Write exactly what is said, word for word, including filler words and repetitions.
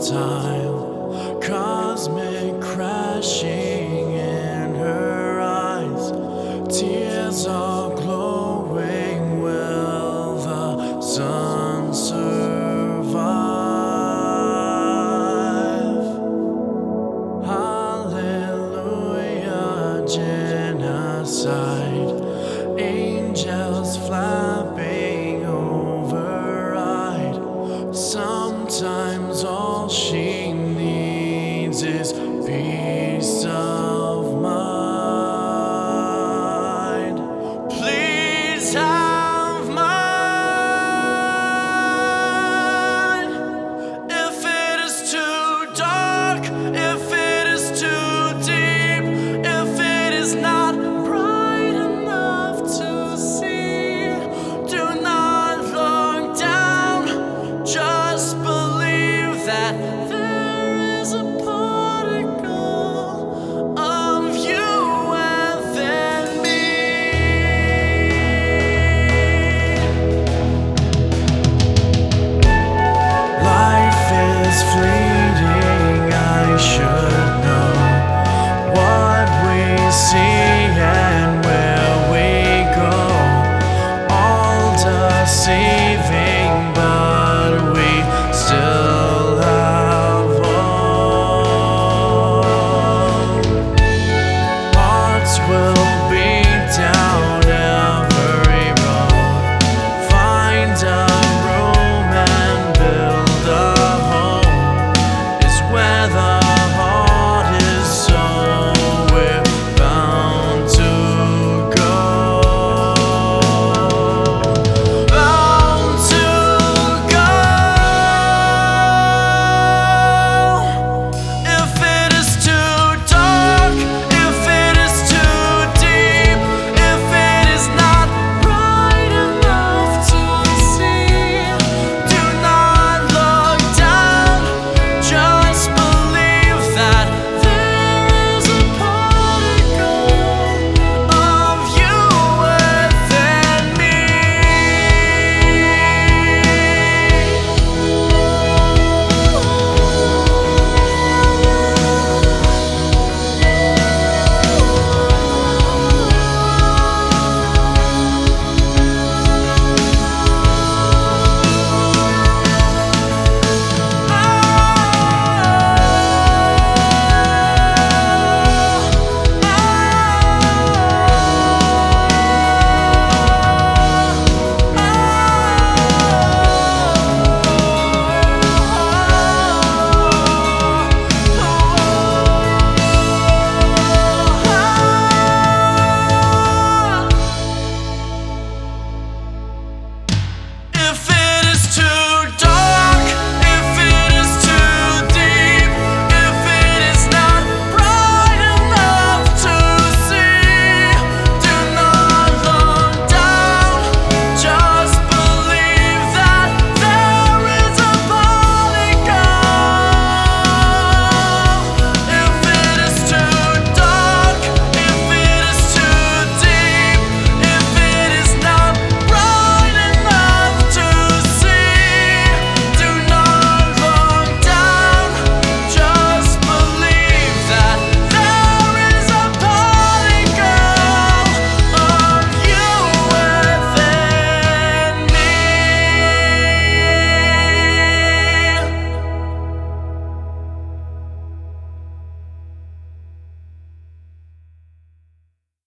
time, cosmic crashing in her eyes. Tears are glowing. Will the sun survive? Hallelujah, genocide. Angels flapping override. Sometimes all she needs is peace of mind. Please have mine. If it is too dark, if it is too deep, if it is not bright enough to see, do not look down. Just believe that